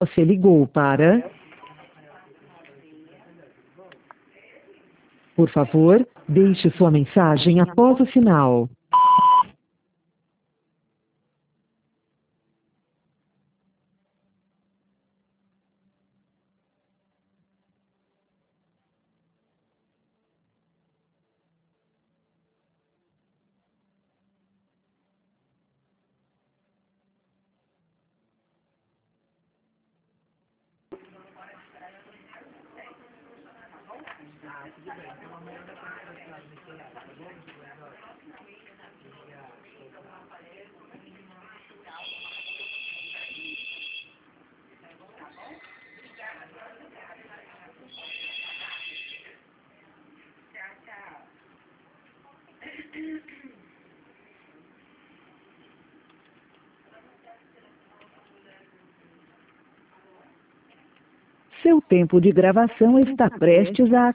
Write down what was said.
Você ligou para... Por favor, deixe sua mensagem após o sinal. Seu tempo de gravação está prestes a